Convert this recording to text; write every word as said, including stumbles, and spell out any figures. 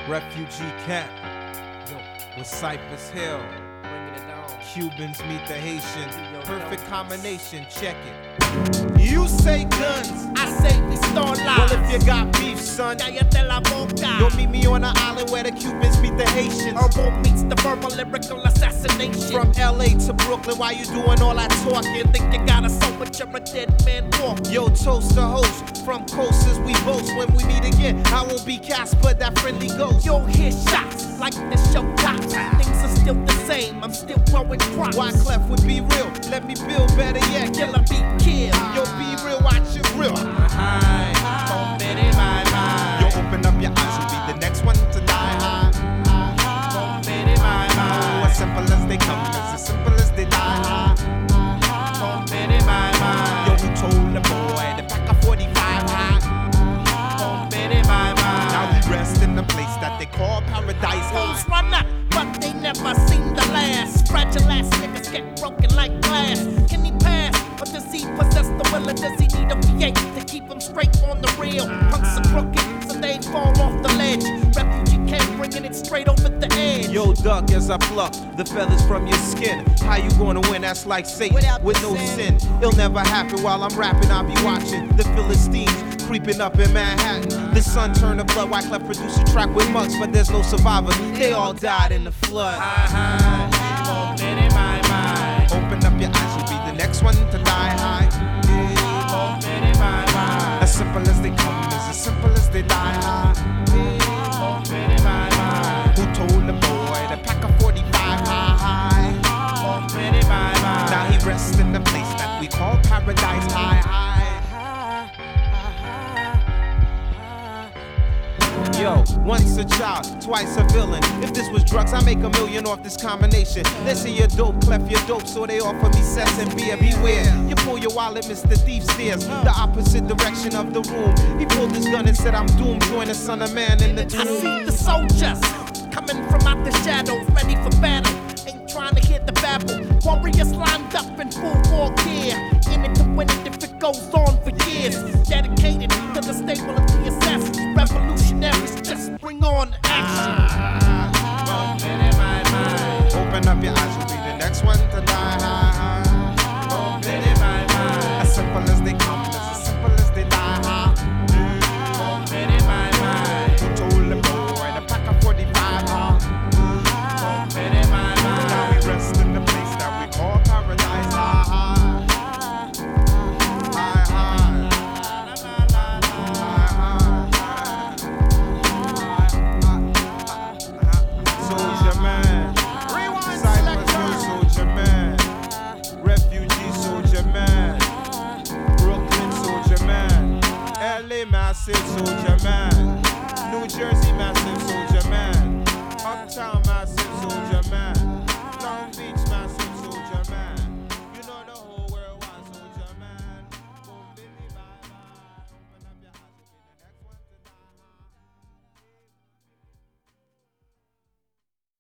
Refugee camp with Cypress Hill. Cubans meet the Haitians. Perfect combination, check it. You say guns, I say we start lies. well if you got beef, son, Cállate la boca. you'll meet me on the island where the Cubans meet the Haitians. Herbal meets the verbal lyrical assassination. From L A to Brooklyn, why you doing all that talking? You think you got a soul, but you're a dead man walking. Yo, toast the host. From coasters we boast. When we meet again, I won't be Casper, that friendly ghost. You'll hear shots like the show tops. Things are still the same, I'm still growing crops. Why Clef would be real? Let me build better yet. Killer be killed. Yo, be real, watch your grill. Don't bet in my mind. Yo, open up your eyes, you'll be the next one to die high. Don't bet in my mind. As simple as they come, it's as simple as they die high. Don't bet in my mind. Yo, who told the boy to pack a forty-five high? Don't bet in my mind. Now we rest in the place that they call paradise Fools high. run up, but they never seem to last. Fragile ass niggas get broken like glass. Can he pass? Or does he possess the will? Or does he need a V eight to keep him straight on the rail? Punks are crooked, so they fall off the ledge. Refugee camp bringing it straight over the edge. Yo, duck as I pluck the feathers from your skin. How you gonna win? That's like Satan Without with the no sin. sin. It'll never happen while I'm rapping. I'll be watching the Philistines creeping up in Manhattan. The sun turned to blood. Wyclef produced a track with mugs, but there's no survivor. They all died in the flood. Don't bet in my mind. Open up your eyes, you'll be the next one to die high. Don't bet in my mind. As simple as they come, it's as simple as they die high. Don't bet in my mind. Who told the boy to pack a forty-five high? Don't bet in my mind. Now he rests in the place that we call paradise high high. Yo, once a child, twice a villain. If this was drugs, I make a million off this combination. They say you're dope, Clef, you're dope, so they offer me sets and beer. Beware, you pull your wallet, Mister Thief stares the opposite direction of the room. He pulled his gun and said, I'm doomed. Join the son of man in the I tomb. see the soldiers coming from out the shadows, ready for battle. Ain't trying to hear the babble. Warriors lined up in full war gear, in it to win it if it goes on for years. Dedicated to the stable of the assassins, revolutionaries. Just bring on action. Don't bet in my mind. Open up your eyes, you'll be the next one to die. Don't bet in my mind. As simple as they come, it's as simple as they die. Don't bet in my mind. Who told the boy to pack a forty-five high? Don't bet in my mind. Now we rest in the place that we call paradise high. High, high. Soldier man, Cypress Hill soldier man, refugee soldier man, Brooklyn soldier man, L A massive soldier man.